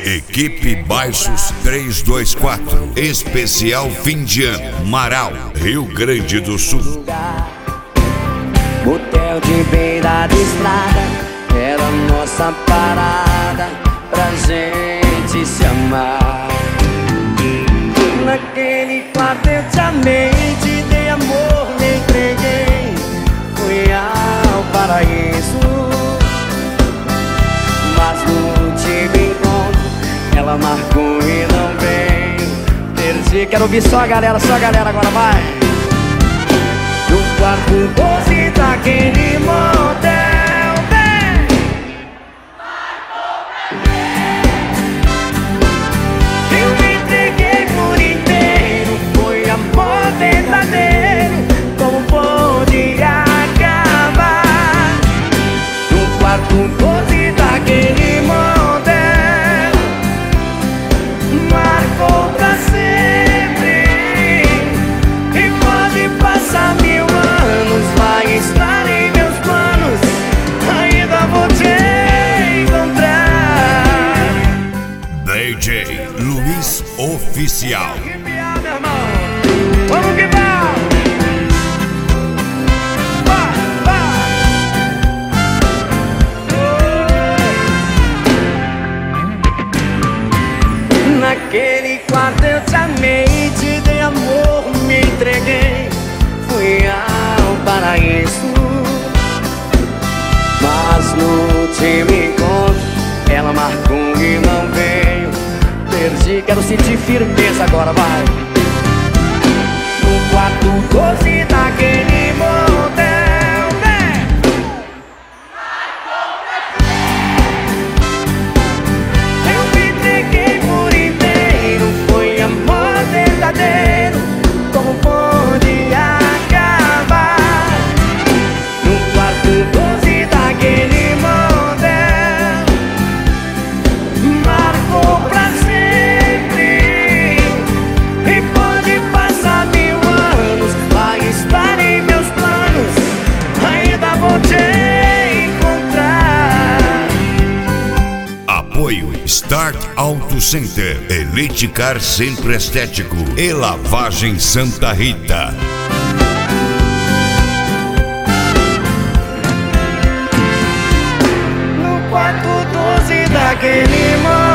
Equipe Baixos 324. Especial fim de ano. Marau, Rio Grande do Sul. Motel de beira de estrada era nossa parada pra gente se amar. Naquele quarto eu te amei, te dei amor, me entreguei, fui ao paraíso. Mas no último encontro ela marcou e não veio. Perdi, quero ouvir só a galera agora, vai. No quarto 12 daquele motel, vem. Eu me entreguei por inteiro, foi amor verdadeiro, como pôde acabar? No quarto 12 daquele motel, marcou pra sempre. E pode passar mil anos, vai estar em meus planos, ainda vou te encontrar. DJ Luiz Oficial. Arrepiar, meu irmão. Vamos que vamos. Naquele quarto eu te amei, te dei amor, me entreguei, fui ao paraíso. Mas no último encontro ela marcou e não veio. Perdi, quero sentir firmeza agora, vai. No quarto 12 daquele motel, vem. Eu me entreguei por inteiro, foi amor verdadeiro, como pôde acabar? No quarto 12 daquele motel, marcou pra sempre. E pode passar mil anos, vai estar em meus planos, ainda vou te encontrar. Apoio Start Auto Center, Elite Car Centro Estético e Lavagem Santa Rita. No quarto 12 daquele motel,